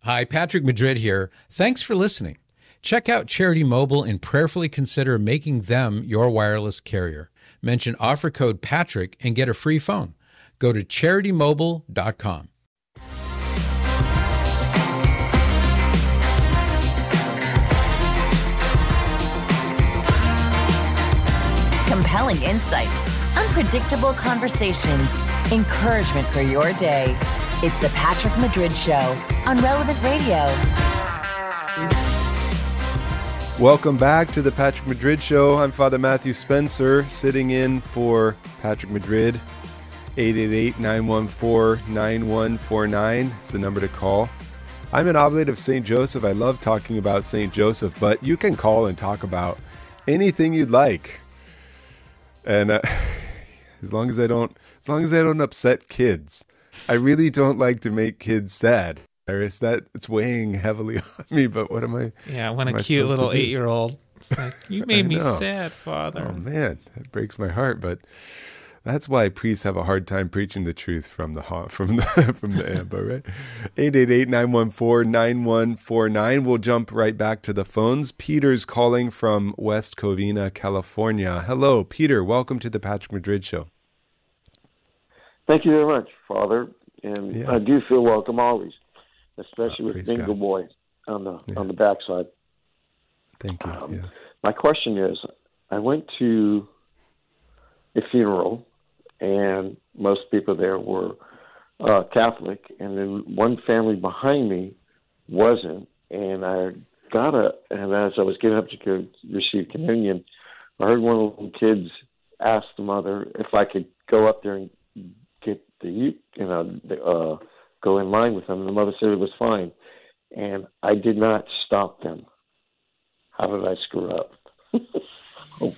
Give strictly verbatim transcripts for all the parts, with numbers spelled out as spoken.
Hi, Patrick Madrid here. Thanks for listening. Check out Charity Mobile and prayerfully consider making them your wireless carrier. Mention offer code Patrick and get a free phone. Go to charity mobile dot com. Compelling insights, unpredictable conversations, encouragement for your day. It's the Patrick Madrid Show on Relevant Radio. Welcome back to the Patrick Madrid Show. I'm Father Matthew Spencer, sitting in for Patrick Madrid. eight eight eight, nine one four, nine one four nine is the number to call. I'm an oblate of Saint Joseph. I love talking about Saint Joseph, but you can call and talk about anything you'd like. And uh, as long as I don't, as long as I don't upset kids, I really don't like to make kids sad. That it's weighing heavily on me, but what am I? Yeah, when a cute little eight-year-old, it's like, you made me know. sad, Father. Oh man, that breaks my heart. But that's why priests have a hard time preaching the truth from the from the from the ambo, right? eight eight eight, nine one four, nine one four nine. We'll jump right back to the phones. Peter's calling from West Covina, California. Hello, Peter. Welcome to the Patrick Madrid Show. Thank you very much, Father. And yeah. I do feel welcome always, especially oh, with Bingo God. Boy on the yeah. on the backside. Thank you. Um, yeah. My question is, I went to a funeral, and most people there were uh, Catholic, and then one family behind me wasn't. And I got a, and as I was getting up to go receive communion, I heard one of the little kids ask the mother if I could go up there and get the, you know, the, uh, go in line with them. The mother said it was fine, and I did not stop them. How did I screw up? oh.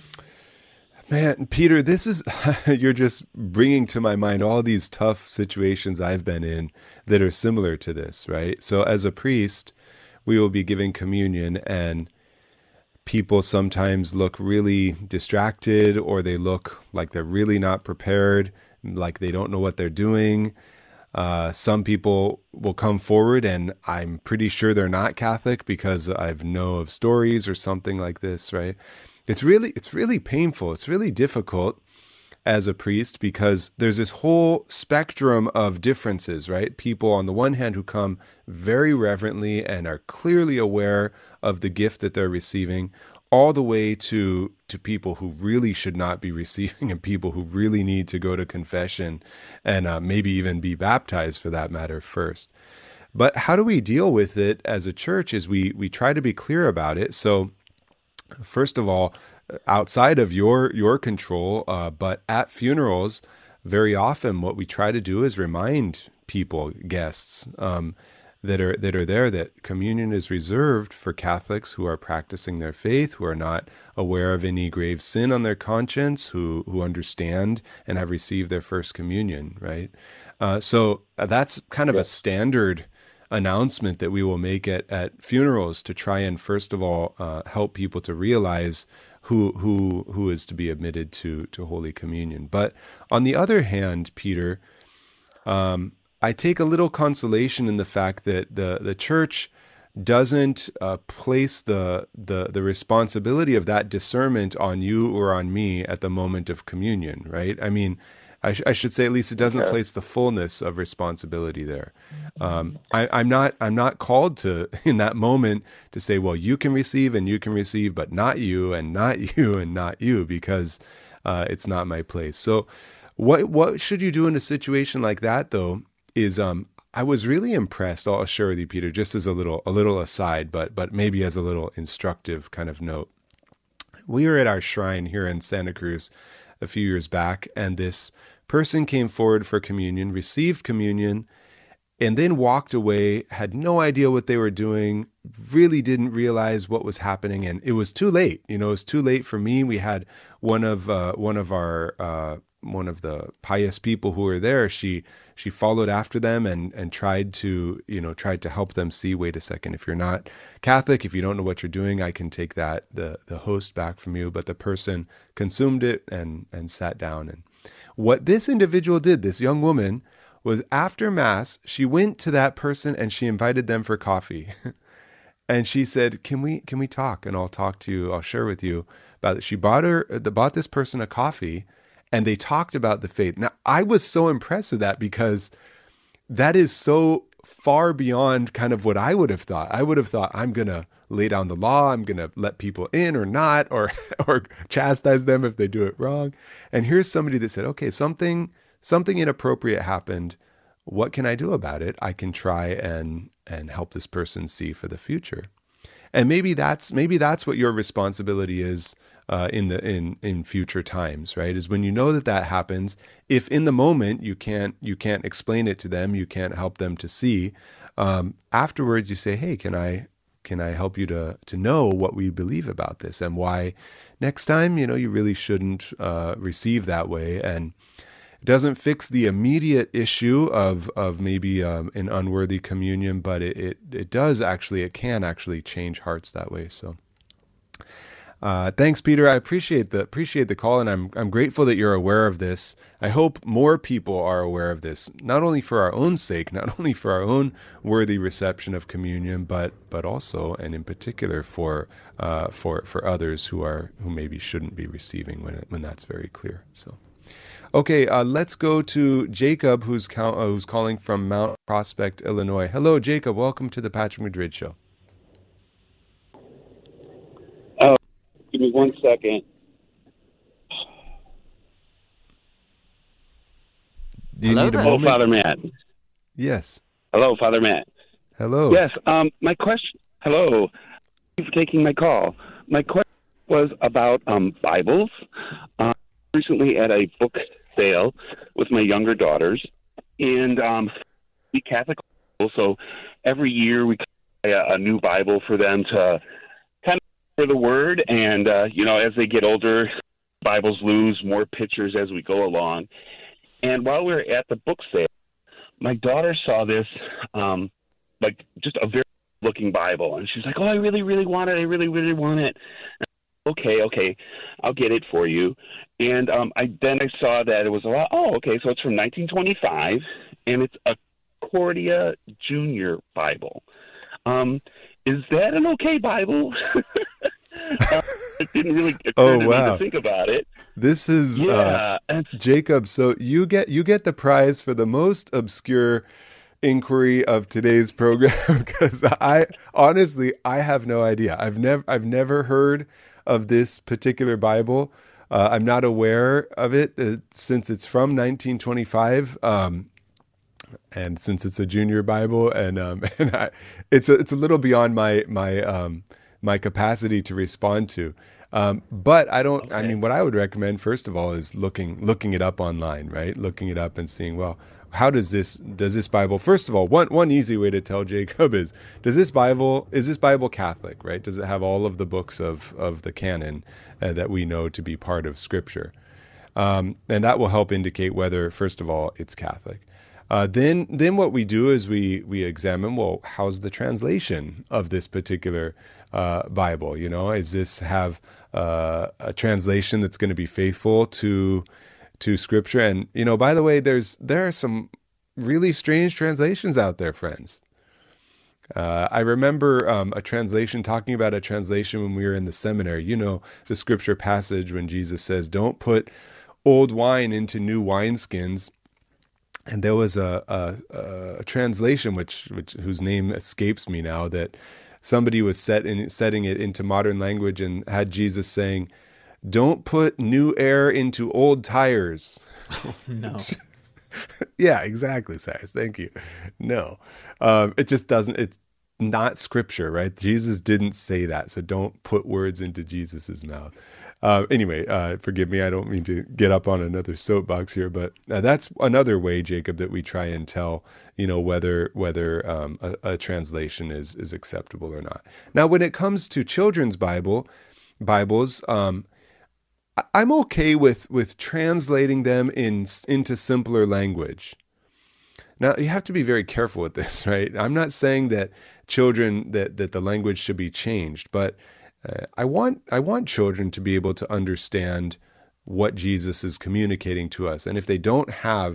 Man, Peter, this is, you're just bringing to my mind all these tough situations I've been in that are similar to this, right? So as a priest, we will be giving communion, and people sometimes look really distracted, or they look like they're really not prepared, like they don't know what they're doing. Uh, some people will come forward, and I'm pretty sure they're not Catholic because I've know of stories or something like this, right? It's really, it's really painful. It's really difficult as a priest because there's this whole spectrum of differences, right? People on the one hand who come very reverently and are clearly aware of the gift that they're receiving, all the way to to people who really should not be receiving, and people who really need to go to confession and uh, maybe even be baptized for that matter first. But how do we deal with it as a church is we we try to be clear about it. So first of all, outside of your your control, uh, but at funerals, very often what we try to do is remind people, guests, um, that are that are there, that communion is reserved for Catholics who are practicing their faith, who are not aware of any grave sin on their conscience, who who understand and have received their first communion, right? Uh, so that's kind of yeah. a standard announcement that we will make at, at funerals to try and, first of all, uh, help people to realize who who who is to be admitted to to Holy Communion. But on the other hand, Peter, um, I take a little consolation in the fact that the, the church doesn't uh, place the, the the responsibility of that discernment on you or on me at the moment of communion, right? I mean, I, sh- I should say at least it doesn't okay. place the fullness of responsibility there. Um, I, I'm not I'm not called to in that moment to say, well, you can receive and you can receive, but not you and not you and not you, because uh, it's not my place. So, what what should you do in a situation like that, though? Is um I was really impressed, I'll assure you, Peter, just as a little a little aside, but but maybe as a little instructive kind of note. We were at our shrine here in Santa Cruz a few years back, and this person came forward for communion, received communion, and then walked away, had no idea what they were doing, really didn't realize what was happening, and it was too late. You know, it was too late for me. We had one of uh, one of our uh, one of the pious people who were there. She she followed after them and and tried to you know tried to help them see. Wait a second, if you're not Catholic, if you don't know what you're doing, I can take that the the host back from you. But the person consumed it and and sat down. And what this individual did, this young woman, was after Mass, she went to that person and she invited them for coffee. And she said, can we can we talk? And I'll talk to you, I'll share with you about it. She bought her bought this person a coffee, and they talked about the faith. Now, I was so impressed with that because that is so far beyond kind of what I would have thought. I would have thought, I'm going to lay down the law, I'm going to let people in or not, or or chastise them if they do it wrong. And here's somebody that said, okay, something something inappropriate happened. What can I do about it? I can try and and help this person see for the future. And maybe that's maybe that's what your responsibility is uh, in the in in future times, right? Is when you know that that happens. If in the moment you can't you can't explain it to them, you can't help them to see. Um, afterwards, you say, "Hey, can I can I help you to to know what we believe about this and why next time you know you really shouldn't uh, receive that way?" And doesn't fix the immediate issue of of maybe um, an unworthy communion, but it, it it does actually, it can actually change hearts that way. So uh, thanks, Peter. I appreciate the appreciate the call, and I'm I'm grateful that you're aware of this. I hope more people are aware of this, not only for our own sake, not only for our own worthy reception of communion, but but also and in particular for uh, for for others who are who maybe shouldn't be receiving when it, when that's very clear. So. Okay, uh, let's go to Jacob, who's cal- uh, who's calling from Mount Prospect, Illinois. Hello, Jacob. Welcome to the Patrick Madrid Show. Oh, give me one second. Do you Hello need a there. Hello, moment? Father Matt. Yes. Hello, Father Matt. Hello. Yes, um, my question. Hello. Thank you for taking my call. My question was about um, Bibles. Um, recently at a book sale with my younger daughters, and um, we Catholic, so every year we buy a, a new Bible for them to kind of for the Word, and uh, you know, as they get older, Bibles lose more pictures as we go along. And while we were at the book sale, my daughter saw this, um, like just a very looking Bible, and she's like, "Oh, I really, really want it. I really, really want it." Okay, okay, I'll get it for you. And um, I then I saw that it was a lot. Oh, okay, so it's from nineteen twenty-five, and it's a Concordia Junior Bible. Um, is that an okay Bible? uh, it didn't really occur Oh, to wow. me to think about it. This is Yeah, uh, and Jacob. So you get you get the prize for the most obscure inquiry of today's program because I honestly I have no idea. I've never I've never heard of this particular Bible. Uh, I'm not aware of it uh, since it's from nineteen twenty-five, um, and since it's a junior Bible, and um, and I, it's a, it's a little beyond my my um, my capacity to respond to. Um, but I don't. I Okay. mean, what I would recommend first of all is looking looking it up online, right? Looking it up and seeing, well, how does this does this Bible? First of all, one one easy way to tell Jacob is, does this Bible is this Bible Catholic, right? Does it have all of the books of of the canon uh, that we know to be part of Scripture? Um, and that will help indicate whether, first of all, it's Catholic. Uh, then then what we do is we we examine, well, how's the translation of this particular uh, Bible? You know, is this have uh, a translation that's going to be faithful to to Scripture? And, you know, by the way, there's there are some really strange translations out there, friends. Uh, I remember um, a translation, talking about a translation when we were in the seminary. You know, the Scripture passage when Jesus says, "Don't put old wine into new wineskins." And there was a, a, a translation which, which whose name escapes me now, that somebody was set in, setting it into modern language and had Jesus saying, "Don't put new air into old tires." No. Yeah, exactly, Cyrus. Thank you. No, um, it just doesn't. It's not Scripture, right? Jesus didn't say that, so don't put words into Jesus's mouth. Uh, anyway, uh, forgive me. I don't mean to get up on another soapbox here, but uh, that's another way, Jacob, that we try and tell, you know, whether whether um, a, a translation is is acceptable or not. Now, when it comes to children's Bible Bibles, um, I- I'm okay with with translating them in into simpler language. Now, you have to be very careful with this, right? I'm not saying that children that that the language should be changed, but Uh, I want I want children to be able to understand what Jesus is communicating to us. And if they don't have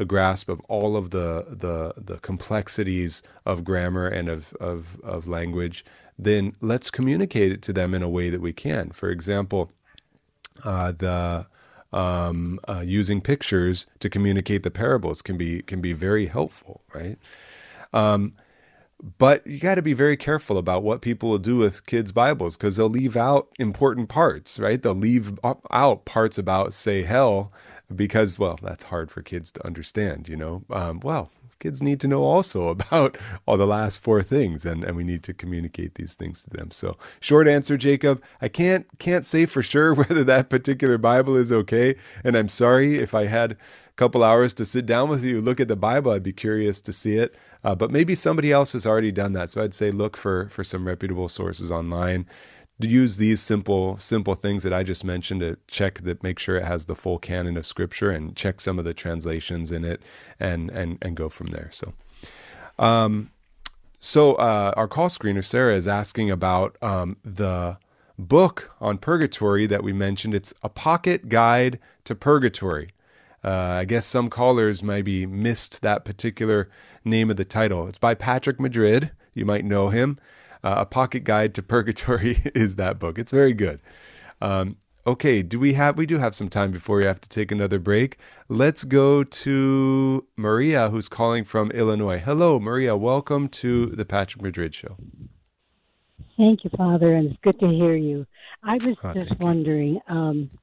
a grasp of all of the the the complexities of grammar and of of of language, then let's communicate it to them in a way that we can. For example, uh, the um, uh, using pictures to communicate the parables can be can be very helpful, right? Um, But you got to be very careful about what people will do with kids' Bibles, because they'll leave out important parts, right? They'll leave out parts about, say, hell, because, well, that's hard for kids to understand, you know? Um, well, kids need to know also about all the last four things, and, and we need to communicate these things to them. So short answer, Jacob, I can't can't say for sure whether that particular Bible is okay, and I'm sorry if I had a couple hours to sit down with you, look at the Bible, I'd be curious to see it. Uh, but maybe somebody else has already done that. So I'd say look for for some reputable sources online. To use these simple simple things that I just mentioned to check that, make sure it has the full canon of Scripture, and check some of the translations in it, and and and go from there. So, um, so uh, our call screener Sarah is asking about um, the book on purgatory that we mentioned. It's A Pocket Guide to Purgatory. Uh, I guess some callers maybe missed that particular name of the title. It's by Patrick Madrid. You might know him. Uh, A Pocket Guide to Purgatory is that book. It's very good. Um, okay, do we have? We do have some time before we have to take another break. Let's go to Maria, who's calling from Illinois. Hello, Maria. Welcome to the Patrick Madrid Show. Thank you, Father, and it's good to hear you. I was Oh, just thank you. wondering, um,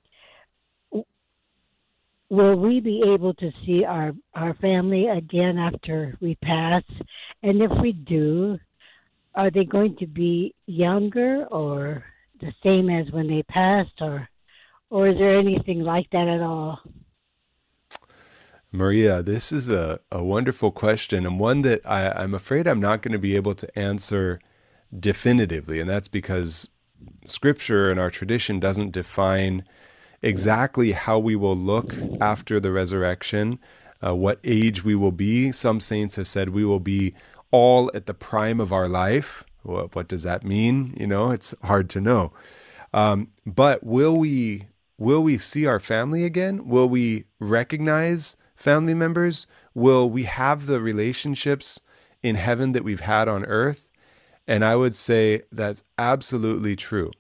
will we be able to see our, our family again after we pass? And if we do, are they going to be younger or the same as when they passed, or or is there anything like that at all? Maria, this is a, a wonderful question, and one that I, I'm afraid I'm not going to be able to answer definitively, and that's because Scripture and our tradition doesn't define exactly how we will look after the resurrection, uh, what age we will be. Some saints have said we will be all at the prime of our life. What, what does that mean? You know, it's hard to know. Um, but will we will we see our family again? Will we recognize family members? Will we have the relationships in heaven that we've had on earth? And I would say that's absolutely true.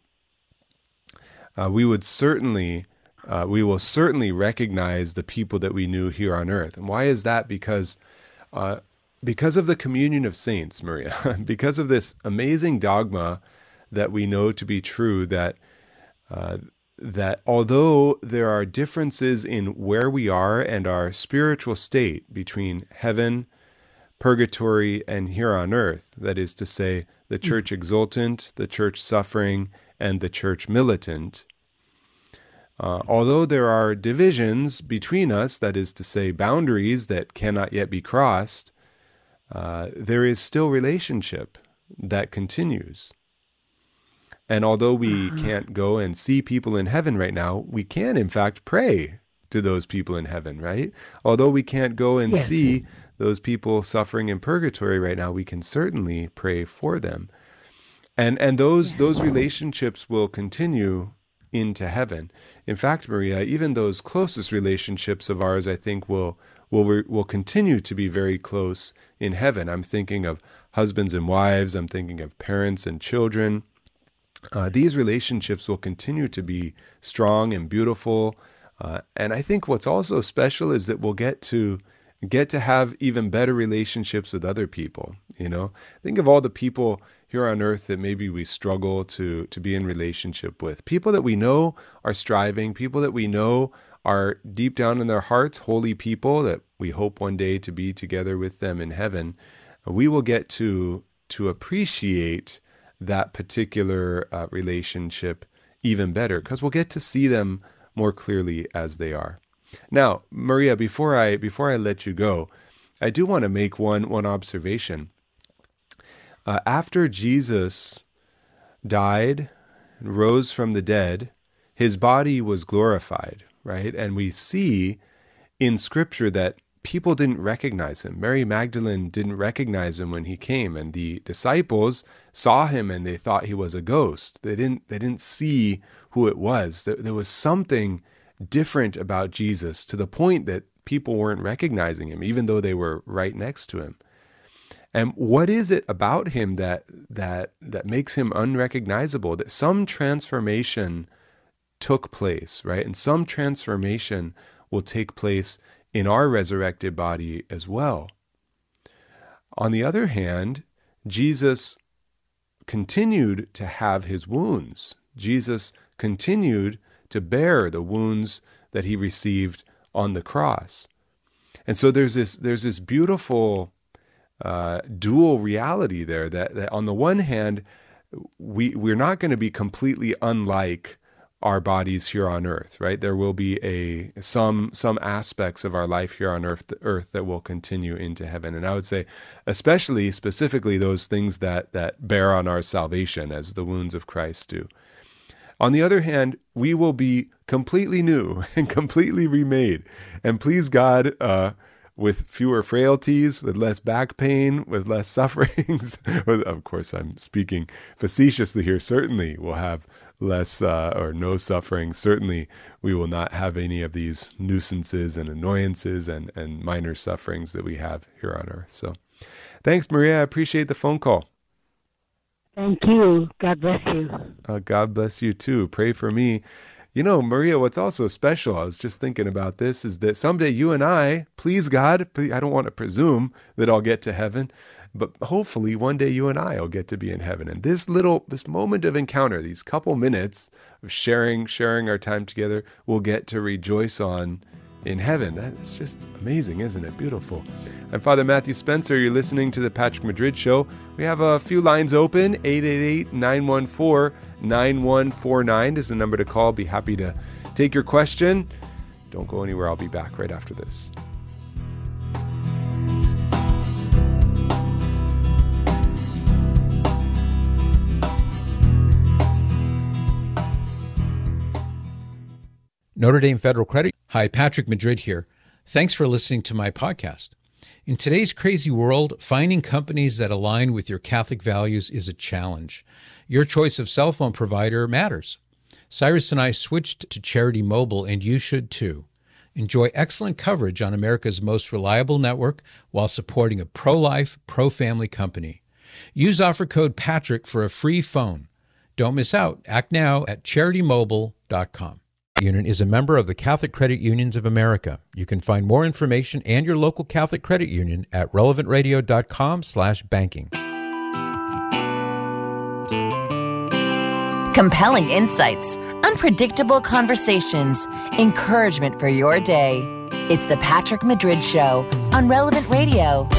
Uh, we would certainly, uh, we will certainly recognize the people that we knew here on earth. And why is that? Because, uh, because of the communion of saints, Maria, because of this amazing dogma that we know to be true, that, uh, that although there are differences in where we are and our spiritual state between heaven, purgatory, and here on earth, that is to say, the church exultant, the church suffering, and the church militant, Uh, although there are divisions between us, that is to say, boundaries that cannot yet be crossed, uh, there is still relationship that continues. And although we can't go and see people in heaven right now, we can, in fact, pray to those people in heaven, right? Although we can't go and Yes. see those people suffering in purgatory right now, we can certainly pray for them. And and those those relationships will continue into heaven. In fact, Maria, even those closest relationships of ours, I think, will will will continue to be very close in heaven. I'm thinking of husbands and wives. I'm thinking of parents and children. Uh, these relationships will continue to be strong and beautiful. Uh, and I think what's also special is that we'll get to get to have even better relationships with other people. You know, think of all the people here on earth that maybe we struggle to to be in relationship with. People that we know are striving, people that we know are deep down in their hearts holy people that we hope one day to be together with them in heaven. We will get to to appreciate that particular uh, relationship even better, because we'll get to see them more clearly as they are. Now, Maria, before I before I let you go, I do want to make one one observation. Uh, after Jesus died and rose from the dead, his body was glorified, right? And we see in Scripture that people didn't recognize him. Mary Magdalene didn't recognize him when he came, and the disciples saw him and they thought he was a ghost. They didn't they didn't see who it was. There, there was something different about Jesus, to the point that people weren't recognizing him, even though they were right next to him. And what is it about him that that that makes him unrecognizable? That some transformation took place, right? And some transformation will take place in our resurrected body as well. On the other hand, Jesus continued to have his wounds. Jesus continued to bear the wounds that he received on the cross. And so there's this there's this beautiful uh, dual reality there that, that on the one hand, we, we're not going to be completely unlike our bodies here on earth, right? There will be a some some aspects of our life here on earth, earth that will continue into heaven. And I would say, especially specifically those things that that bear on our salvation, as the wounds of Christ do. On the other hand, we will be completely new and completely remade. And please God, uh, with fewer frailties, with less back pain, with less sufferings. Of course, I'm speaking facetiously here. Certainly we'll have less uh, or no suffering. Certainly we will not have any of these nuisances and annoyances and, and minor sufferings that we have here on earth. So thanks, Maria. I appreciate the phone call. Thank you. God bless you. Uh, God bless you too. Pray for me. You know, Maria, what's also special, I was just thinking about this, is that someday you and I, please God, please, I don't want to presume that I'll get to heaven, but hopefully one day you and I will get to be in heaven. And this little, this moment of encounter, these couple minutes of sharing, sharing our time together, we'll get to rejoice on in heaven. That's just amazing, isn't it? Beautiful. I'm Father Matthew Spencer. You're listening to the Patrick Madrid Show. We have a few lines open. eight eight eight, nine one four, nine one four nine is the number to call. Be happy to take your question. Don't go anywhere. I'll be back right after this. Notre Dame Federal Credit. Hi, Patrick Madrid here. Thanks for listening to my podcast. In today's crazy world, finding companies that align with your Catholic values is a challenge. Your choice of cell phone provider matters. Cyrus and I switched to Charity Mobile, and you should too. Enjoy excellent coverage on America's most reliable network while supporting a pro-life, pro-family company. Use offer code Patrick for a free phone. Don't miss out. Act now at charity mobile dot com. Union is a member of the Catholic Credit Unions of America. You can find more information and your local Catholic Credit Union at relevant radio dot com slash banking. Compelling insights, unpredictable conversations, encouragement for your day. It's the Patrick Madrid Show on Relevant Radio.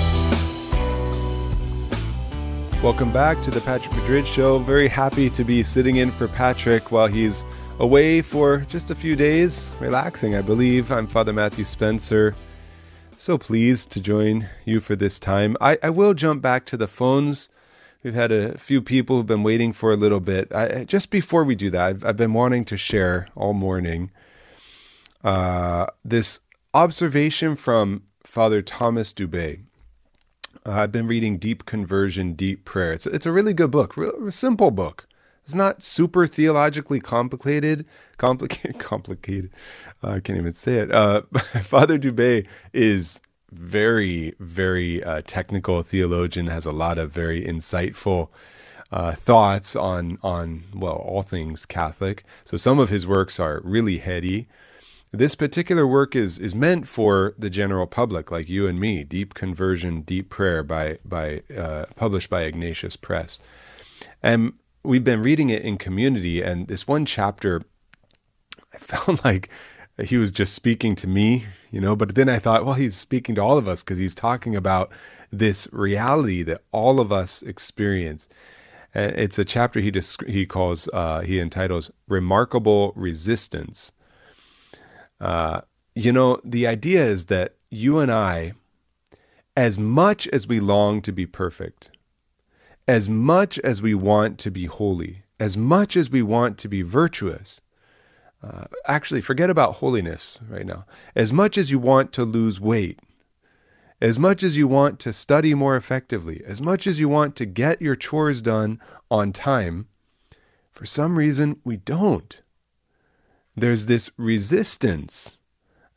Welcome back to the Patrick Madrid Show. Very happy to be sitting in for Patrick while he's away for just a few days, relaxing, I believe. I'm Father Matthew Spencer. So pleased to join you for this time. I, I will jump back to the phones. We've had a few people who've been waiting for a little bit. I, just before we do that, I've, I've been wanting to share all morning uh, this observation from Father Thomas Dubay. Uh, I've been reading Deep Conversion, Deep Prayer. It's, it's a really good book, real simple book. It's not super theologically complicated, complicated, complicated. Uh, I can't even say it. Uh, Father Dubay is very, very uh, technical theologian, has a lot of very insightful uh, thoughts on, on, well, all things Catholic. So some of his works are really heady. This particular work is is meant for the general public, like you and me. Deep Conversion, Deep Prayer, by by uh, published by Ignatius Press, and we've been reading it in community. And this one chapter, I felt like he was just speaking to me, you know. But then I thought, well, he's speaking to all of us because he's talking about this reality that all of us experience. And it's a chapter he just he calls uh, he entitles "Remarkable Resistance." Uh, you know, the idea is that you and I, as much as we long to be perfect, as much as we want to be holy, as much as we want to be virtuous, uh, actually forget about holiness right now, as much as you want to lose weight, as much as you want to study more effectively, as much as you want to get your chores done on time, for some reason we don't. There's this resistance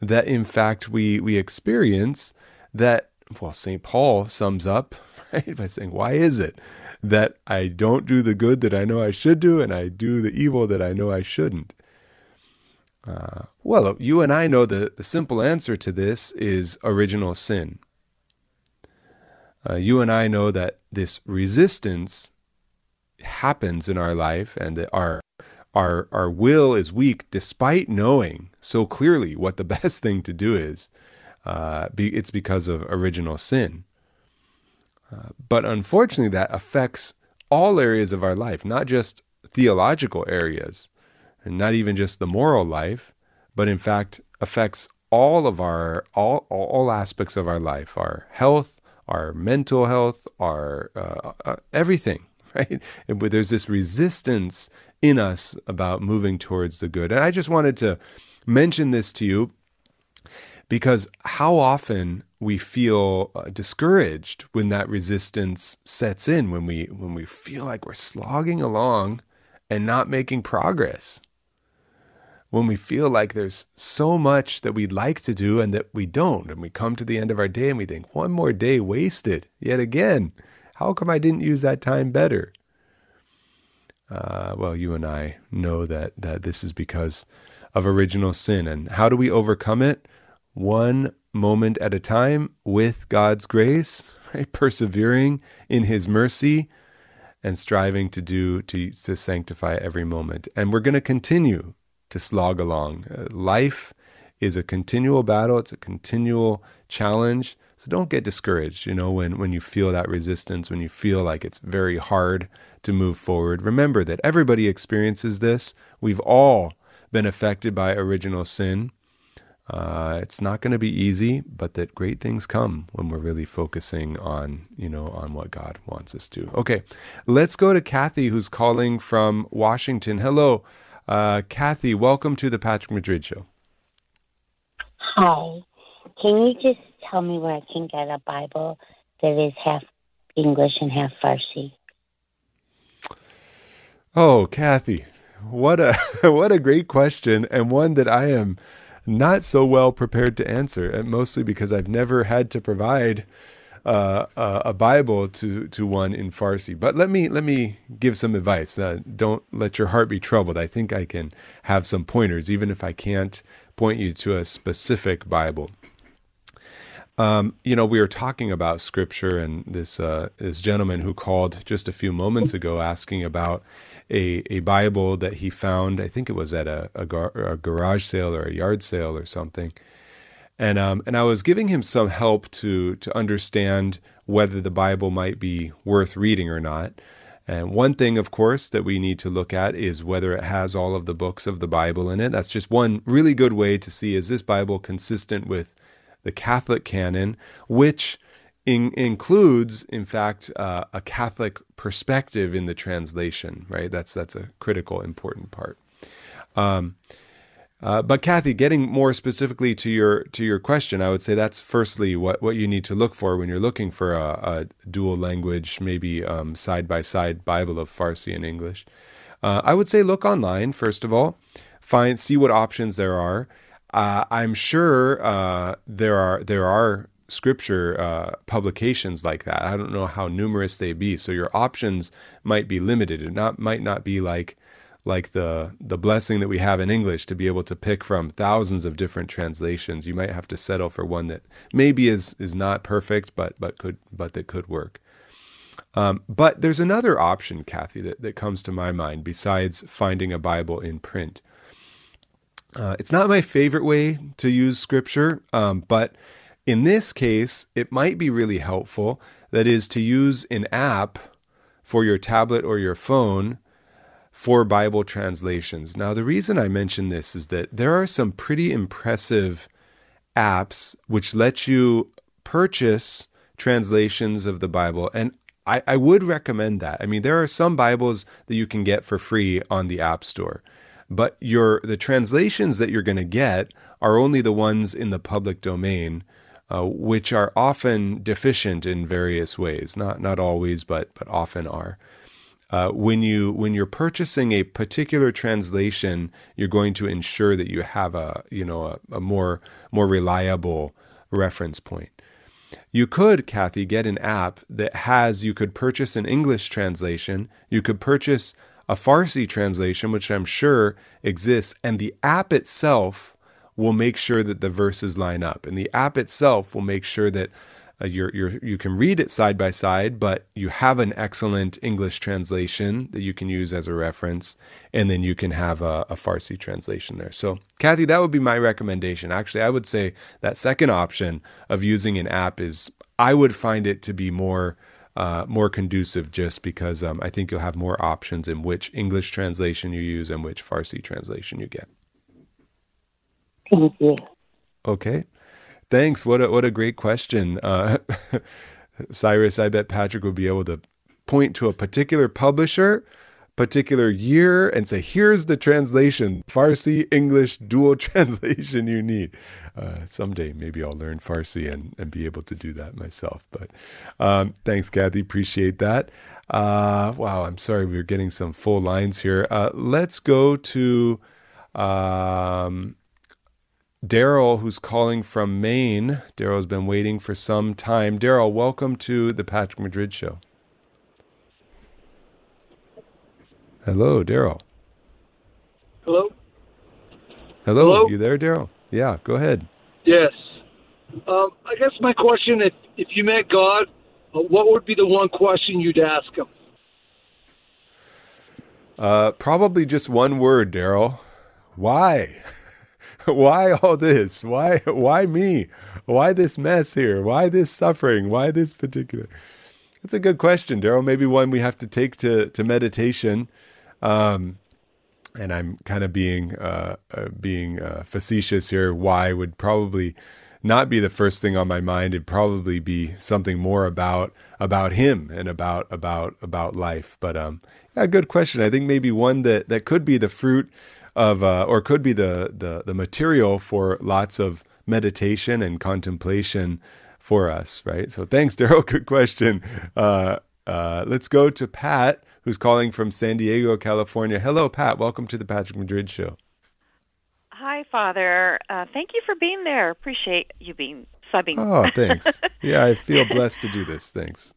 that in fact we we experience that, well, Saint Paul sums up, right, by saying, why is it that I don't do the good that I know I should do, and I do the evil that I know I shouldn't? Uh, well, you and I know the, the simple answer to this is original sin. Uh, you and I know that this resistance happens in our life, and that our our our will is weak despite knowing so clearly what the best thing to do is. Uh, be, it's because of original sin. Uh, but unfortunately, that affects all areas of our life, not just theological areas, and not even just the moral life, but in fact affects all of our all all aspects of our life, our health, our mental health, our uh, uh, everything, right? And there's this resistance in us about moving towards the good. And I just wanted to mention this to you because how often we feel uh, discouraged when that resistance sets in, when we when we feel like we're slogging along and not making progress. When we feel like there's so much that we'd like to do and that we don't, and we come to the end of our day and we think, one more day wasted yet again. How come I didn't use that time better? Uh, well, you and I know that that this is because of original sin. And how do we overcome it? One moment at a time with God's grace, right? Persevering in His mercy and striving to do to, to sanctify every moment. And we're going to continue to slog along. Uh, life is a continual battle. It's a continual challenge. So don't get discouraged, you know, when, when you feel that resistance, when you feel like it's very hard to move forward. Remember that everybody experiences this. We've all been affected by original sin. Uh, it's not going to be easy, but that great things come when we're really focusing on, you know, on what God wants us to. Okay, let's go to Kathy, who's calling from Washington. Hello. Uh, Kathy, welcome to the Patrick Madrid Show. Hi. Can you just tell me where I can get a Bible that is half English and half Farsi? Oh, Kathy, what a what a great question, and one that I am not so well prepared to answer, and mostly because I've never had to provide Uh, uh, a Bible to to one in Farsi. But let me let me give some advice. Uh, don't let your heart be troubled. I think I can have some pointers, even if I can't point you to a specific Bible. Um, you know, we were talking about Scripture, and this uh, this gentleman who called just a few moments ago asking about a a Bible that he found. I think it was at a, a, gar- a garage sale or a yard sale or something. And um, and I was giving him some help to to understand whether the Bible might be worth reading or not. And one thing, of course, that we need to look at is whether it has all of the books of the Bible in it. That's just one really good way to see, is this Bible consistent with the Catholic canon, which in, includes, in fact, uh, a Catholic perspective in the translation, right? That's that's a critical, important part. Um Uh, but Kathy, getting more specifically to your to your question, I would say that's firstly what, what you need to look for when you're looking for a, a dual language, maybe um, side-by-side Bible of Farsi and English. Uh, I would say look online, first of all, find see what options there are. Uh, I'm sure uh, there are there are scripture uh, publications like that. I don't know how numerous they be, so your options might be limited. It not might not be like like the the blessing that we have in English to be able to pick from thousands of different translations. You might have to settle for one that maybe is is not perfect, but but could but that could work. Um, but there's another option, Kathy, that, that comes to my mind besides finding a Bible in print. Uh, it's not my favorite way to use Scripture, um, but in this case, it might be really helpful. That is to use an app for your tablet or your phone for Bible translations. Now, the reason I mention this is that there are some pretty impressive apps which let you purchase translations of the Bible, and I, I would recommend that. I mean, there are some Bibles that you can get for free on the App Store, but your the translations that you're going to get are only the ones in the public domain, uh, which are often deficient in various ways. Not not always, but but often are. Uh, when you when you're purchasing a particular translation, you're going to ensure that you have a you know a, a more more reliable reference point. You could, Kathy, get an app that has, you could purchase an English translation, you could purchase a Farsi translation, which I'm sure exists, and the app itself will make sure that the verses line up. And the app itself will make sure that uh, you're, you're, you can read it side by side, but you have an excellent English translation that you can use as a reference, and then you can have a, a Farsi translation there. So, Kathy, that would be my recommendation. Actually, I would say that second option of using an app is, I would find it to be more uh, more conducive, just because um, I think you'll have more options in which English translation you use and which Farsi translation you get. Thank you. Okay. Thanks. What a, what a great question. Uh, Cyrus, I bet Patrick will be able to point to a particular publisher, particular year, and say, here's the translation, Farsi, English, dual translation you need. Uh, someday, maybe I'll learn Farsi and, and be able to do that myself. But um, thanks, Kathy. Appreciate that. Uh, wow, I'm sorry. We're getting some full lines here. Uh, let's go to um, Daryl, who's calling from Maine. Daryl's been waiting for some time. Daryl, welcome to the Patrick Madrid Show. Hello, Daryl. Hello? Hello, Hello? You there, Daryl? Yeah, go ahead. Yes. Um, I guess my question, if, if you met God, uh, what would be the one question you'd ask him? Uh, probably just one word, Daryl. Why? Why all this? Why why me? Why this mess here? Why this suffering? Why this particular? That's a good question, Daryl. Maybe one we have to take to, to meditation. Um, and I'm kind of being uh, uh, being uh, facetious here. Why would probably not be the first thing on my mind. It'd probably be something more about about him and about about about life. But um, yeah, good question. I think maybe one that, that could be the fruit of, uh, or could be the, the the material for lots of meditation and contemplation for us, right? So thanks, Daryl. Good question. Uh, uh, let's go to Pat, who's calling from San Diego, California. Hello, Pat. Welcome to the Patrick Madrid Show. Hi, Father. Uh, thank you for being there. Appreciate you being subbing. Oh, thanks. Yeah, I feel blessed to do this. Thanks.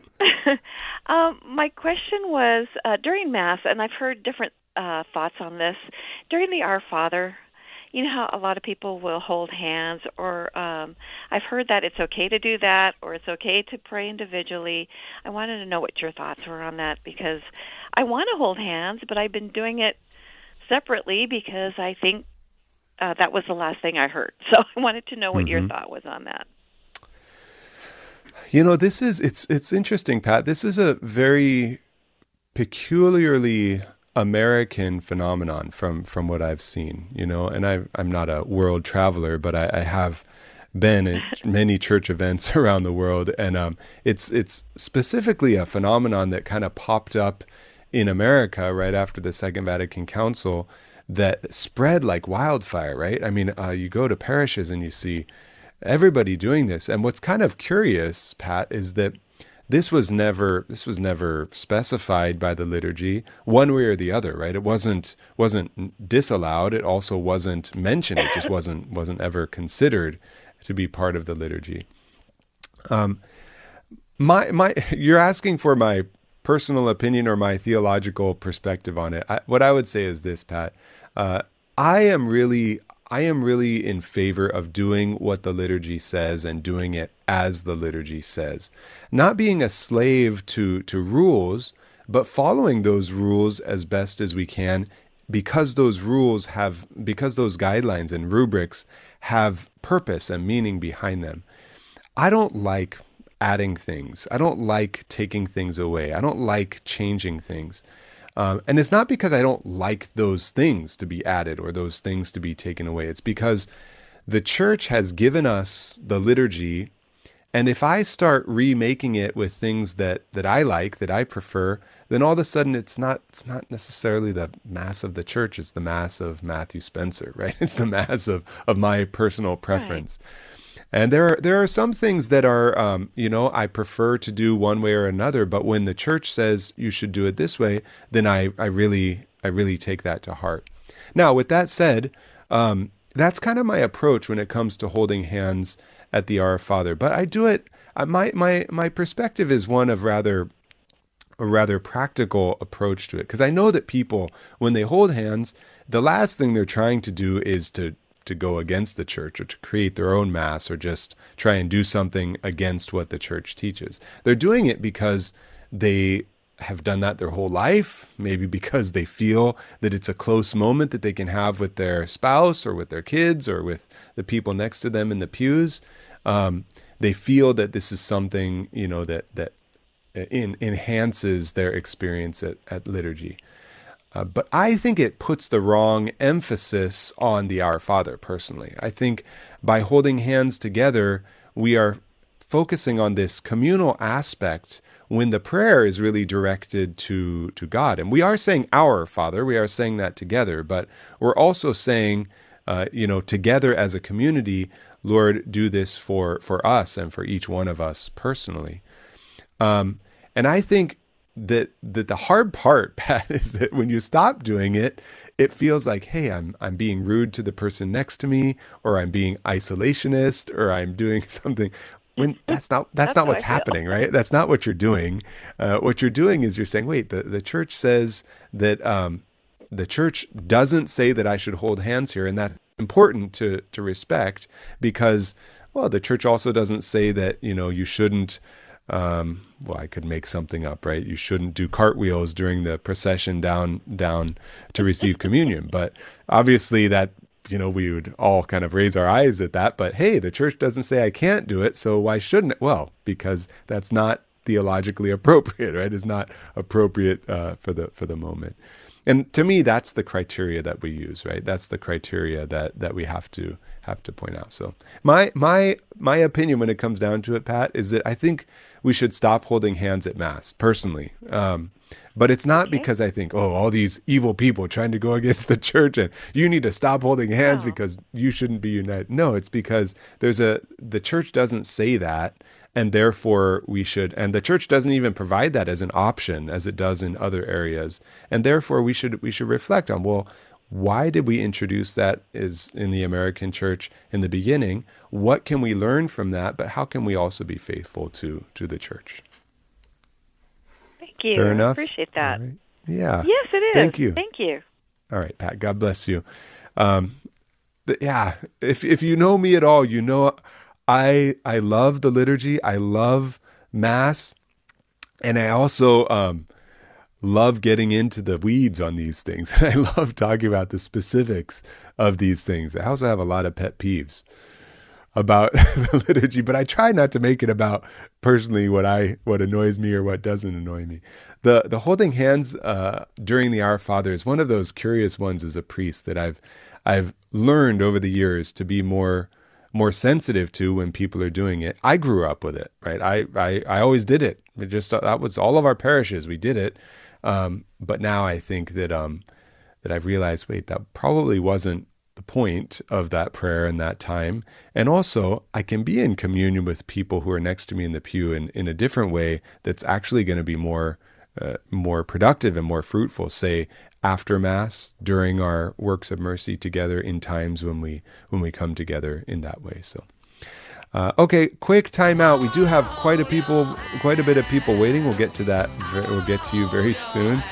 um, my question was, uh, during Mass, and I've heard different uh, thoughts on this, during the Our Father, you know how a lot of people will hold hands, or um, I've heard that it's okay to do that, or it's okay to pray individually. I wanted to know what your thoughts were on that, because I want to hold hands, but I've been doing it separately because I think uh, that was the last thing I heard. So I wanted to know what mm-hmm. your thought was on that. You know, this is, it's it's interesting, Pat. This is a very peculiarly American phenomenon from, from what I've seen, you know, and I, I'm not a world traveler, but I, I have been at many church events around the world. And um, it's it's specifically a phenomenon that kind of popped up in America right after the Second Vatican Council that spread like wildfire, right? I mean, uh, you go to parishes and you see everybody doing this. And what's kind of curious, Pat, is that This was never this was never specified by the liturgy one way or the other, right? It wasn't wasn't disallowed. It also wasn't mentioned. It just wasn't wasn't ever considered to be part of the liturgy. Um, my my you're asking for my personal opinion or my theological perspective on it. I, what I would say is this, Pat. Uh, I am really I am really in favor of doing what the liturgy says and doing it as the liturgy says. Not being a slave to, to rules, but following those rules as best as we can, because those rules have, because those guidelines and rubrics have purpose and meaning behind them. I don't like adding things. I don't like taking things away. I don't like changing things. Um, and it's not because I don't like those things to be added or those things to be taken away. It's because the church has given us the liturgy, and if I start remaking it with things that, that I like, that I prefer, then all of a sudden it's not it's not necessarily the Mass of the church. It's the Mass of Matthew Spencer, right? It's the Mass of, of my personal preference. And there are, there are some things that are, um, you know, I prefer to do one way or another. But when the church says you should do it this way, then I, I really, I really take that to heart. Now, with that said, um, that's kind of my approach when it comes to holding hands at the Our Father. But I do it, my, my, my perspective is one of rather, a rather practical approach to it. Because I know that people, when they hold hands, the last thing they're trying to do is to to go against the church or to create their own mass or just try and do something against what the church teaches. They're doing it because they have done that their whole life, maybe because they feel that it's a close moment that they can have with their spouse or with their kids or with the people next to them in the pews. Um, they feel that this is something, you know, that that in, enhances their experience at, at liturgy. Uh, but I think it puts the wrong emphasis on the Our Father, personally. I think by holding hands together, we are focusing on this communal aspect when the prayer is really directed to, to God. And we are saying Our Father, we are saying that together, but we're also saying, uh, you know, together as a community, Lord, do this for, for us and for each one of us personally. Um, and I think that that the hard part, Pat, is that when you stop doing it, it feels like, hey, I'm I'm being rude to the person next to me, or I'm being isolationist, or I'm doing something. When that's not that's, that's not what's happening, right? That's not what you're doing. Uh, what you're doing is you're saying, wait, the, the church says that um, the church doesn't say that I should hold hands here, and that's important to to respect because, well, the church also doesn't say that, you know, you shouldn't. Um, well, I could make something up, right? You shouldn't do cartwheels during the procession down down to receive communion. But obviously that, you know, we would all kind of raise our eyes at that. But hey, the church doesn't say I can't do it, so why shouldn't it? Well, because that's not theologically appropriate, right? It's not appropriate uh, for the for the moment. And to me, that's the criteria that we use, right? That's the criteria that that we have to have to point out. So my my my opinion when it comes down to it, Pat, is that I think we should stop holding hands at Mass, personally. Um, but it's not okay. because I think, oh, all these evil people trying to go against the church and you need to stop holding hands oh. because you shouldn't be united. No, it's because there's a the church doesn't say that. And therefore we should, and the church doesn't even provide that as an option as it does in other areas. And therefore we should we should reflect on, well, why did we introduce that is in the American church in the beginning? What can we learn from that? But how can we also be faithful to to the church? Thank you. Fair enough? I appreciate that. Right. Yeah. Yes, it is. Thank you. Thank you. All right, Pat, God bless you. Um, th- yeah, if if you know me at all, you know I I love the liturgy. I love Mass. And I also um, love getting into the weeds on these things. I love talking about the specifics of these things. I also have a lot of pet peeves about the liturgy, but I try not to make it about personally what I what annoys me or what doesn't annoy me. The the holding hands uh, during the Our Father is one of those curious ones as a priest that I've I've learned over the years to be more more sensitive to when people are doing it. I grew up with it, right? I I, I always did it. It just that was all of our parishes. We did it, um, but now I think that um, that I've realized, wait, that probably wasn't the point of that prayer in that time. And also, I can be in communion with people who are next to me in the pew in, in a different way that's actually going to be more uh, more productive and more fruitful, say after Mass, during our works of mercy together, in times when we when we come together in that way. So uh, okay, quick timeout. We do have quite a people quite a bit of people waiting. We'll get to that. We'll get to you very soon.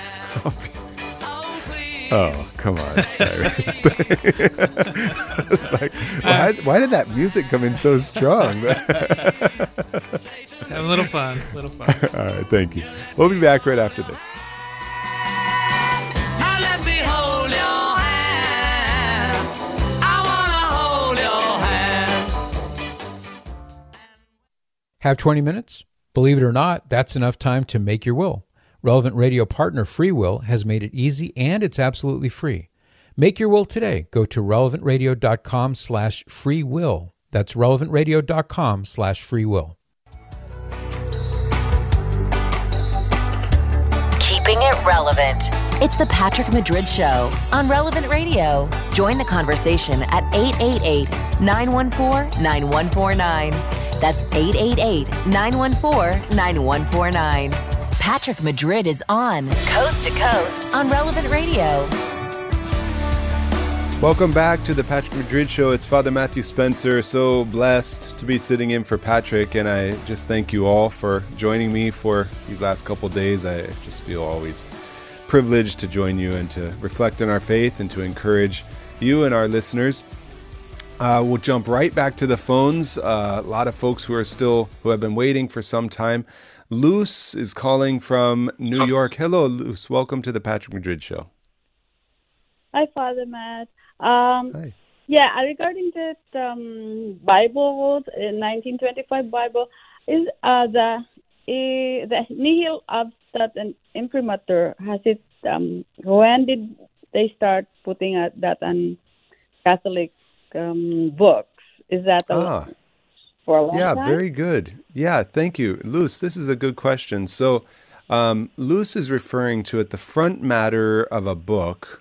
Oh, come on, Cyrus. It's like, why, why did that music come in so strong? Just have a little fun, a little fun. All right, thank you. We'll be back right after this. Now let me hold your hand. I wanna hold your hand. Have twenty minutes? Believe it or not, that's enough time to make your will. Relevant Radio partner Free Will has made it easy and it's absolutely free. Make your will today. Go to relevantradio.com slash free will. That's relevantradio.com slash free will. Keeping it relevant. It's the Patrick Madrid Show on Relevant Radio. Join the conversation at eight eight eight, nine one four, nine one four nine. That's eight eight eight, nine one four, nine one four nine. Patrick Madrid is on Coast to Coast on Relevant Radio. Welcome back to the Patrick Madrid Show. It's Father Matthew Spencer. So blessed to be sitting in for Patrick, and I just thank you all for joining me for these last couple days. I just feel always privileged to join you and to reflect on our faith and to encourage you and our listeners. Uh, we'll jump right back to the phones. Uh, a lot of folks who are still, who have been waiting for some time. Luz is calling from New York. Hello, Luz. Welcome to the Patrick Madrid Show. Hi, Father Matt. Um, Hi. Yeah, regarding that um, Bible, in nineteen twenty-five Bible, is uh, the uh, the nihil obstat and imprimatur, has it, um, when did they start putting uh, that on Catholic um, books? Is that a, Ah. for a long Yeah, time? very good. Yeah, thank you. Luz, this is a good question. So um, Luz is referring to at the front matter of a book.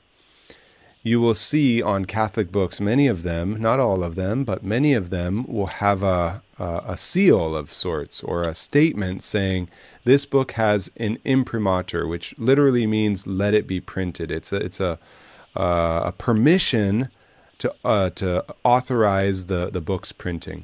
You will see on Catholic books, many of them, not all of them, but many of them will have a, a, a seal of sorts or a statement saying this book has an imprimatur, which literally means let it be printed. It's a, it's a, uh, a permission to uh, to authorize the, the book's printing.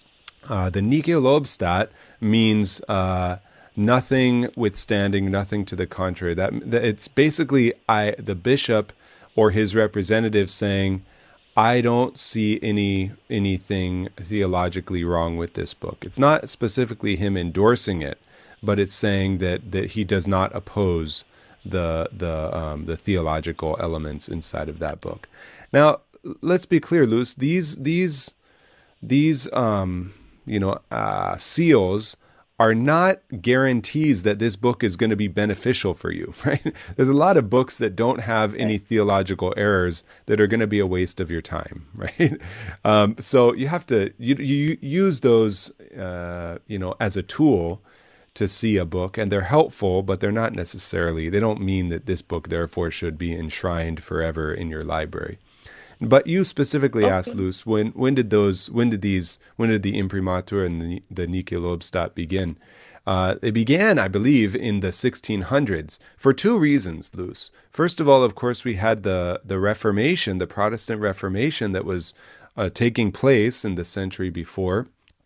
Uh, the nihil obstat means uh, nothing withstanding, nothing to the contrary. That, that it's basically I the bishop or his representative saying, I don't see any anything theologically wrong with this book. It's not specifically him endorsing it, but it's saying that that he does not oppose the the um, the theological elements inside of that book. Now, let's be clear, Luz. These these these um, you know uh, seals are not guarantees that this book is going to be beneficial for you, right? There's a lot of books that don't have any theological errors that are going to be a waste of your time, right? Um, so you have to you, you use those, uh, you know, as a tool to see a book, and they're helpful, but they're not necessarily, they don't mean that this book therefore should be enshrined forever in your library. But you specifically Okay. asked, Luz, when when did those when did these when did the imprimatur and the, the nihil obstat begin? Uh, they began, I believe, in the sixteen hundreds for two reasons, Luz. First of all, of course, we had the the Reformation, the Protestant Reformation that was uh, taking place in the century before,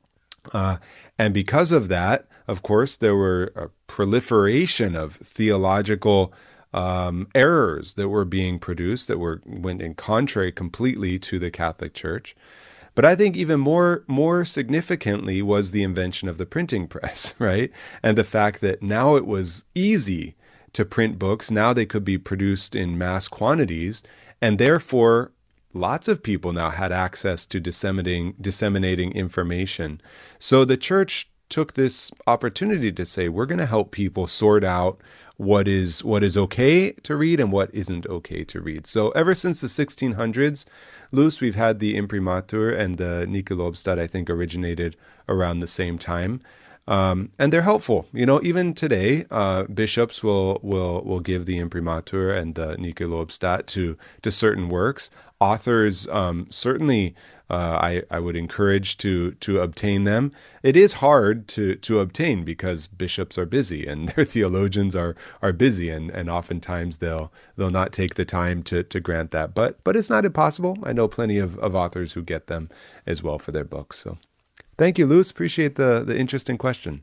uh, and because of that, of course, there were a proliferation of theological Um, errors that were being produced that were went in contrary completely to the Catholic Church. But I think even more more significantly was the invention of the printing press, right? And the fact that now it was easy to print books. Now they could be produced in mass quantities, and therefore lots of people now had access to disseminating disseminating information. So the Church took this opportunity to say, we're going to help people sort out what is what is okay to read and what isn't okay to read. So ever since the sixteen hundreds, Luz, we've had the imprimatur, and the nihil obstat, I think, originated around the same time. Um, and they're helpful. You know, even today, uh, bishops will will will give the imprimatur and the nihil obstat to to certain works. Authors um, certainly, uh, I I would encourage to to obtain them. It is hard to to obtain because bishops are busy and their theologians are are busy, and and oftentimes they'll they'll not take the time to to grant that. But but it's not impossible. I know plenty of of authors who get them as well for their books. So. Thank you, Luz. Appreciate the, the interesting question.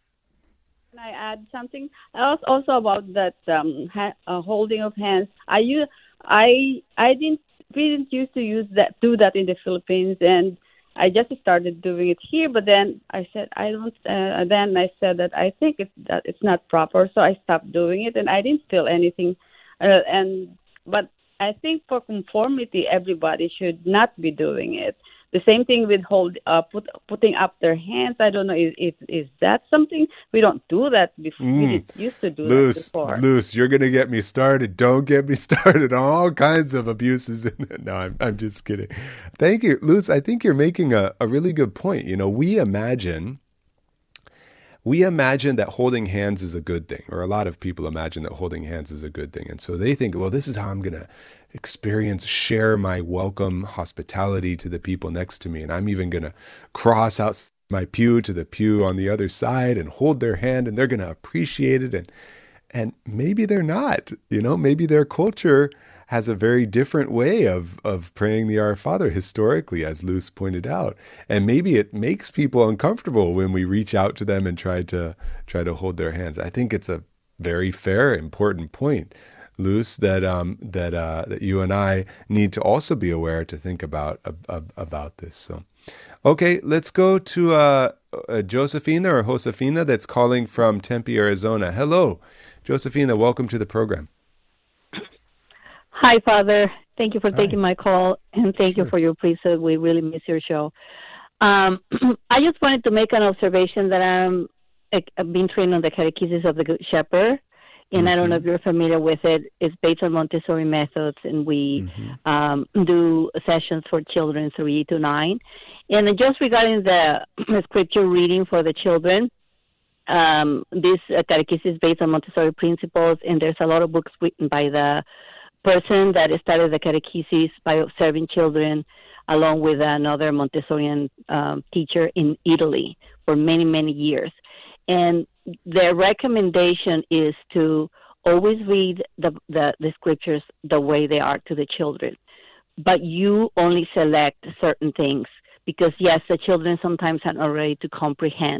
Can I add something else also about that um, ha- uh, holding of hands? I use, I I didn't we didn't used to use that do that in the Philippines, and I just started doing it here. But then I said I don't. Uh, then I said that I think it's that it's not proper, so I stopped doing it, and I didn't feel anything. Uh, and but I think for conformity, everybody should not be doing it. The same thing with hold, uh, put, putting up their hands. I don't know, is, is is that something? We don't do that before. Mm. We didn't used to do Luz, that before. Luz, you're going to get me started. Don't get me started on all kinds of abuses. In there. No, I'm, I'm just kidding. Thank you, Luz. I think you're making a, a really good point. You know, we imagine, we imagine that holding hands is a good thing, or a lot of people imagine that holding hands is a good thing. And so they think, well, this is how I'm going to experience, share my welcome hospitality to the people next to me. And I'm even going to cross out my pew to the pew on the other side and hold their hand, and they're going to appreciate it. And, and maybe they're not, you know, maybe their culture has a very different way of, of praying the Our Father historically, as Luce pointed out. And maybe it makes people uncomfortable when we reach out to them and try to try to hold their hands. I think it's a very fair, important point, Luce, that um, that uh, that you and I need to also be aware to think about uh, about this. So, okay, let's go to uh, uh, Josephina or Josefina that's calling from Tempe, Arizona. Hello, Josephina. Welcome to the program. Hi, Father. Thank you for Hi. taking my call, and thank Sure. you for your priesthood. We really miss your show. Um, I just wanted to make an observation that I'm, I've been trained on the Catechesis of the Good Shepherd, and mm-hmm. I don't know if you're familiar with it. It's based on Montessori methods, and we mm-hmm. um, do sessions for children three to nine. And just regarding the scripture reading for the children, um, this uh, catechesis is based on Montessori principles, and there's a lot of books written by the person that started the catechesis by observing children, along with another Montessorian um, teacher in Italy for many, many years. And their recommendation is to always read the, the, the scriptures the way they are to the children. But you only select certain things because, yes, the children sometimes are not ready to comprehend.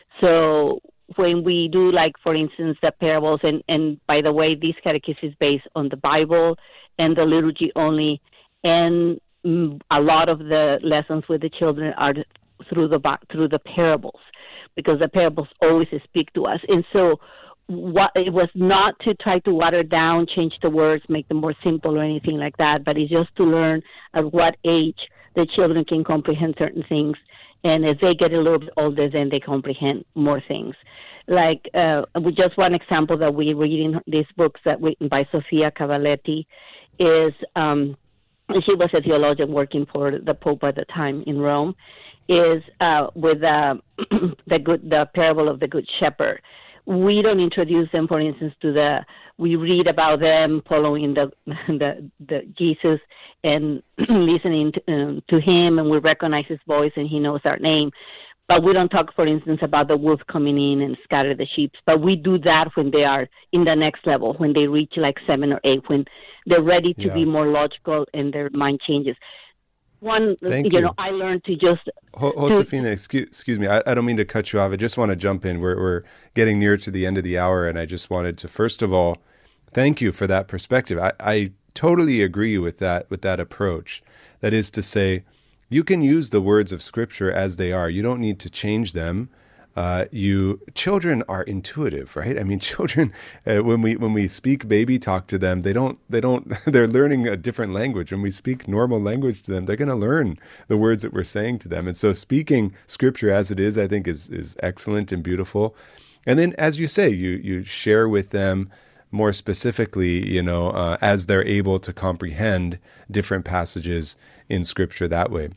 So when we do, like, for instance, the parables, and, and by the way, this catechesis is based on the Bible and the liturgy only, and mm, a lot of the lessons with the children are through the through the parables, because the parables always speak to us. And so what, it was not to try to water down, change the words, make them more simple or anything like that, but it's just to learn at what age the children can comprehend certain things. And as they get a little bit older, then they comprehend more things. Like, uh, with just one example that we read in these books that written by Sofia Cavalletti is, um, she was a theologian working for the Pope at the time in Rome, is uh, with uh, the good, the parable of the Good Shepherd. We don't introduce them, for instance, to the, we read about them following the the, the Jesus and listening to, um, to him, and we recognize his voice and he knows our name. But we don't talk, for instance, about the wolf coming in and scatter the sheep. But we do that when they are in the next level, when they reach like seven or eight, when they're ready to Yeah. be more logical and their mind changes. One, Thank you you. know, I learned to just... Ho- Josefina, excuse, excuse me, I, I don't mean to cut you off. I just want to jump in. We're, we're getting near to the end of the hour, and I just wanted to, first of all, thank you for that perspective. I, I totally agree with that, with that approach. That is to say, you can use the words of Scripture as they are. You don't need to change them. Uh, you children are intuitive, right? I mean, children uh, when we when we speak baby talk to them, they don't they don't they're learning a different language. When we speak normal language to them, they're going to learn the words that we're saying to them. And so, speaking Scripture as it is, I think, is is excellent and beautiful. And then, as you say, you you share with them more specifically, you know, uh, as they're able to comprehend different passages in Scripture that way.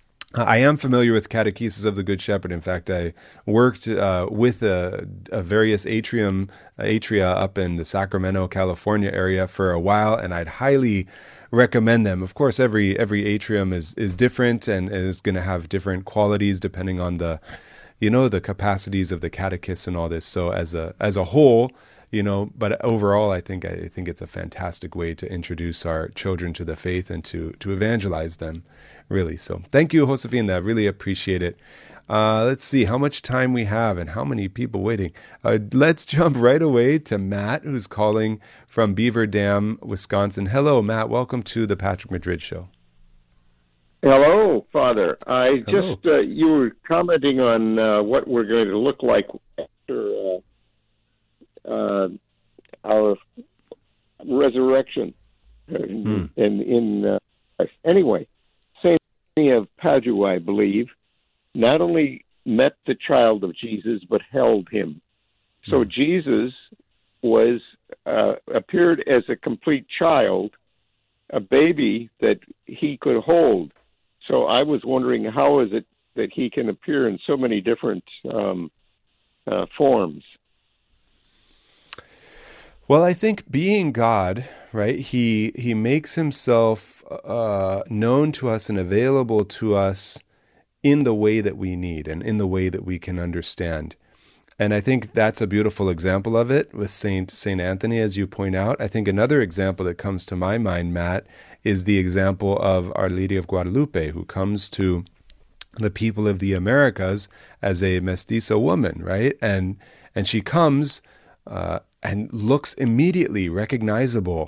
I am familiar with Catechesis of the Good Shepherd. In fact, I worked uh, with a, a various atrium atria up in the Sacramento, California area for a while, and I'd highly recommend them. Of course, every every atrium is is different and is going to have different qualities depending on the, you know, the capacities of the catechists and all this. So as a as a whole, you know, but overall, I think I think it's a fantastic way to introduce our children to the faith and to to evangelize them. Really. So thank you, Josefina. I really appreciate it. Uh, let's see how much time we have and how many people waiting. Uh, let's jump right away to Matt, who's calling from Beaver Dam, Wisconsin. Hello, Matt. Welcome to the Patrick Madrid Show. Hello, Father. I Hello. just, uh, you were commenting on uh, what we're going to look like after uh, uh, our resurrection. Hmm. And in, uh, anyway, of Padua, I believe, not only met the child of Jesus, but held him. So mm. Jesus was uh, appeared as a complete child, a baby that he could hold. So I was wondering, how is it that he can appear in so many different um, uh, forms? Well, I think being God, right, he he makes himself uh, known to us and available to us in the way that we need and in the way that we can understand. And I think that's a beautiful example of it with Saint Saint Anthony, as you point out. I think another example that comes to my mind, Matt, is the example of Our Lady of Guadalupe, who comes to the people of the Americas as a mestiza woman, right? And and she comes uh, and looks immediately recognizable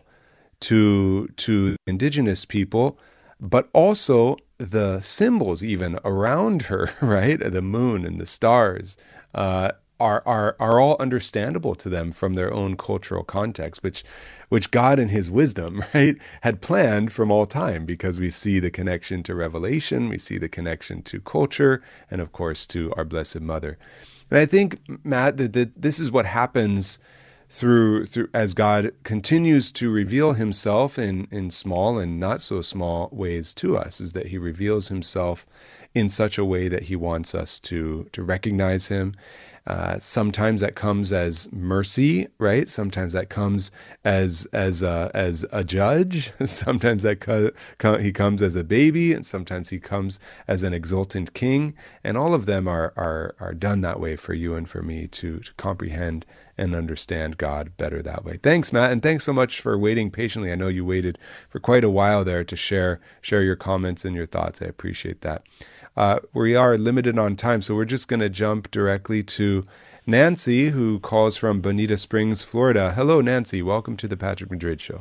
to to indigenous people, but also the symbols even around her, right? The moon and the stars uh, are are are all understandable to them from their own cultural context, which which God in his wisdom, right, had planned from all time, because we see the connection to Revelation, we see the connection to culture, and of course to our Blessed Mother. And I think, Matt, that, that this is what happens through through as God continues to reveal himself in, in small and not so small ways to us, is that he reveals himself in such a way that he wants us to to recognize him. Uh, sometimes that comes as mercy, right? Sometimes that comes as as a, as a judge. Sometimes that co- co- he comes as a baby, and sometimes he comes as an exultant king. And all of them are are are done that way for you and for me to, to comprehend and understand God better that way. Thanks, Matt, and thanks so much for waiting patiently. I know you waited for quite a while there to share share your comments and your thoughts. I appreciate that. Uh, we are limited on time, so we're just going to jump directly to Nancy, who calls from Bonita Springs, Florida. Hello, Nancy. Welcome to the Patrick Madrid Show.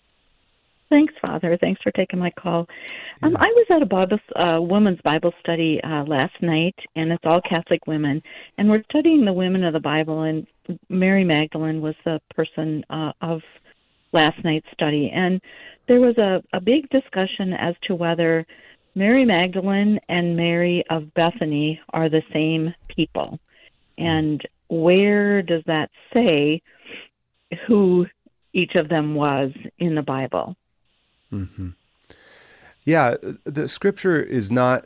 Thanks, Father. Thanks for taking my call. Um, I was at a Bible, uh, women's Bible study uh, last night, and it's all Catholic women, and we're studying the women of the Bible, and Mary Magdalene was the person uh, of last night's study. And there was a, a big discussion as to whether Mary Magdalene and Mary of Bethany are the same people. And where does that say who each of them was in the Bible? Mm-hmm. Yeah, the scripture is not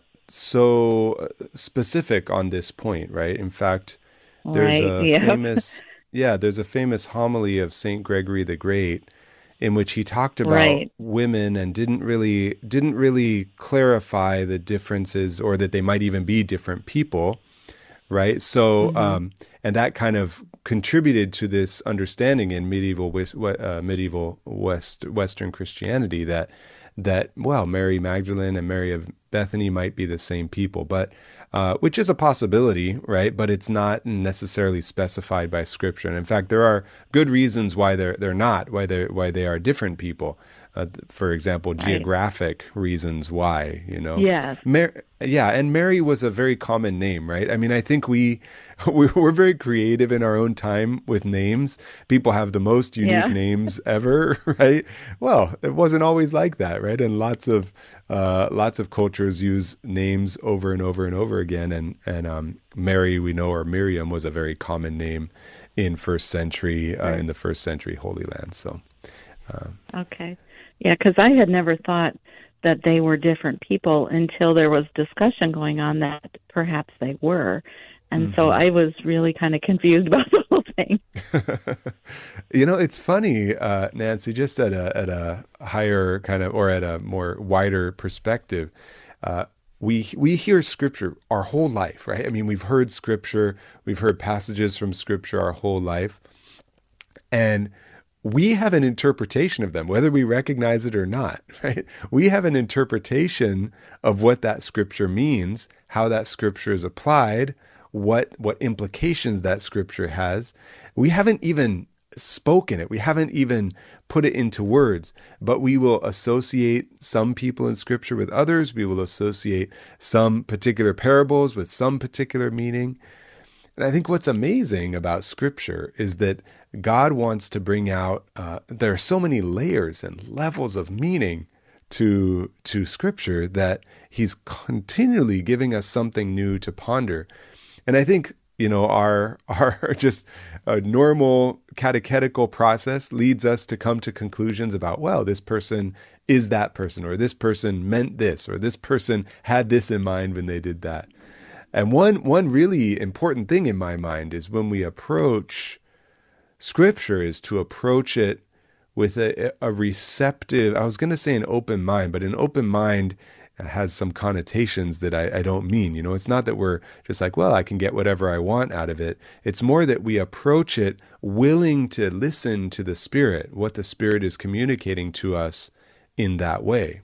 so specific on this point, right? In fact, there's right, a yep. famous, yeah, there's a famous homily of Saint Gregory the Great, in which he talked about right. women and didn't really didn't really clarify the differences, or that they might even be different people, right? So, Mm-hmm. um, and that kind of contributed to this understanding in medieval uh, medieval West Western Christianity that that well, Mary Magdalene and Mary of Bethany might be the same people, but uh, which is a possibility, right? But it's not necessarily specified by Scripture. And in fact, there are good reasons why they're they're not, why they why they are different people. Uh, for example, Right. geographic reasons why, you know. Yes. Mar- yeah, and Mary was a very common name, right? I mean, I think we, we we're very creative in our own time with names. People have the most unique Yeah. names ever, right? Well, it wasn't always like that, right? And lots of uh, lots of cultures use names over and over and over again. And and um, Mary, we know, or Miriam, was a very common name in first century uh, Right. in the first century Holy Land. So. Uh, Okay. Yeah, because I had never thought that they were different people until there was discussion going on that perhaps they were. And so I was really kind of confused about the whole thing. You know, it's funny, uh, Nancy, just at a at a higher kind of, or at a more wider perspective, uh, we we hear Scripture our whole life, right? I mean, we've heard Scripture, we've heard passages from Scripture our whole life, and we have an interpretation of them, whether we recognize it or not, right? We have an interpretation of what that Scripture means, how that Scripture is applied, what what implications that Scripture has. We haven't even spoken it. We haven't even put it into words, but we will associate some people in Scripture with others. We will associate some particular parables with some particular meaning. And I think what's amazing about Scripture is that God wants to bring out, uh, there are so many layers and levels of meaning to to Scripture that he's continually giving us something new to ponder. And I think, you know, our our just a normal catechetical process leads us to come to conclusions about, well, this person is that person, or this person meant this, or this person had this in mind when they did that. And one one really important thing in my mind is when we approach Scripture is to approach it with a, a receptive, I was going to say an open mind, but an open mind has some connotations that I, I don't mean. You know, it's not that we're just like, well, I can get whatever I want out of it. It's more that we approach it willing to listen to the Spirit, what the Spirit is communicating to us in that way,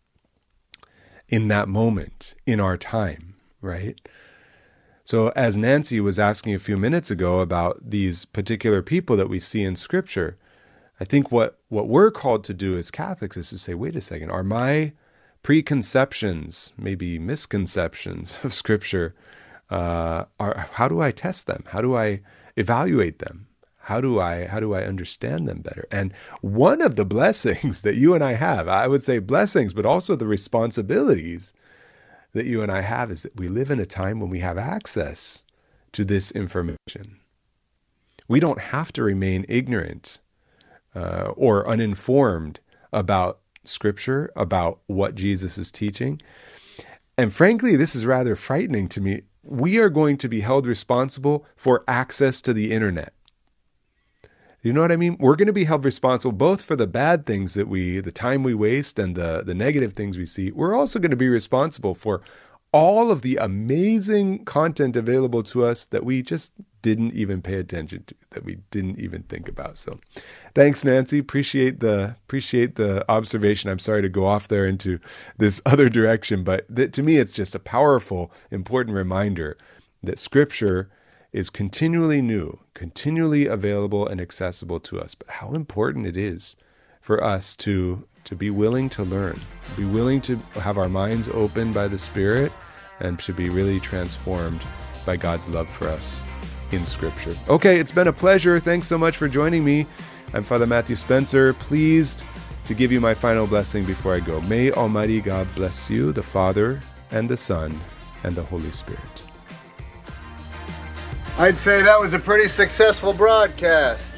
in that moment, in our time, right? So as Nancy was asking a few minutes ago about these particular people that we see in Scripture, I think what, what we're called to do as Catholics is to say, wait a second, are my preconceptions, maybe misconceptions of Scripture, uh, are, how do I test them? How do I evaluate them? How do I how do I understand them better? And one of the blessings that you and I have, I would say blessings, but also the responsibilities that you and I have, is that we live in a time when we have access to this information. We don't have to remain ignorant uh, or uninformed about Scripture, about what Jesus is teaching. And frankly, this is rather frightening to me. We are going to be held responsible for access to the internet. You know what I mean? We're going to be held responsible both for the bad things that we, the time we waste and the, the negative things we see. We're also going to be responsible for all of the amazing content available to us that we just didn't even pay attention to, that we didn't even think about. So thanks, Nancy. Appreciate the appreciate the observation. I'm sorry to go off there into this other direction, but th- to me, it's just a powerful, important reminder that Scripture is continually new, continually available and accessible to us. But how important it is for us to to be willing to learn, be willing to have our minds opened by the Spirit, and to be really transformed by God's love for us in Scripture. Okay, it's been a pleasure. Thanks so much for joining me. I'm Father Matthew Spencer, pleased to give you my final blessing before I go. May Almighty God bless you, the Father and the Son and the Holy Spirit. I'd say that was a pretty successful broadcast.